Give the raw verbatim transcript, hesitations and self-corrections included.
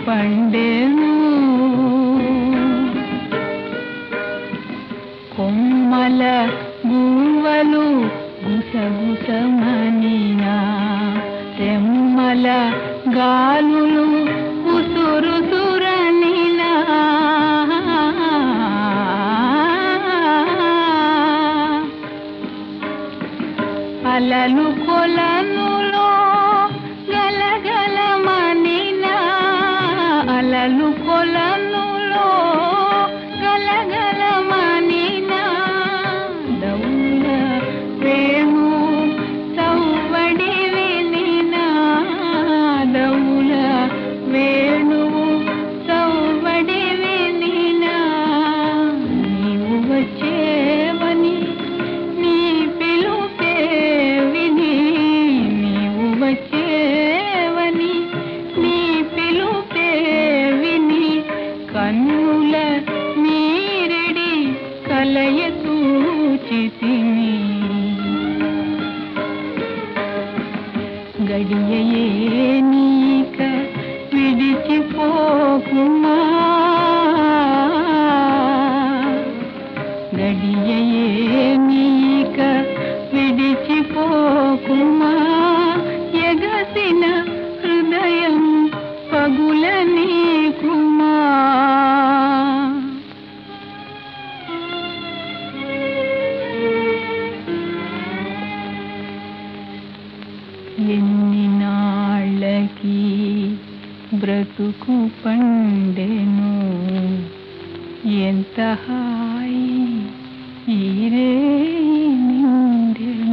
పండెను కొమ్మల గువ్వలు గుసగుసమనినా రెమ్మల గాలులు ఉసురుసురనినా అలలు కొలనులో గలగలమనినా అలలు కొలనులో గలగలమనినా దౌల వేణు సౌవడి వినినా దౌల వేణు సౌవడి వినినా నీవు వచ్చేవని నీ పిలుపే విని నీవు వచ్చేవని నీ పిలుపే విని కన్నుల మీరెడి కలయ సూచితిని గడియయే నీక విడిచిపోకుమా గడియయే నీక విడిచిపోకుమా ఎగసిన హృదయం పగుల నీకుమా ఎన్ని నాళ్ళకి బ్రతుకు పండెను ఎంత హాయి ఈరే నిండెను.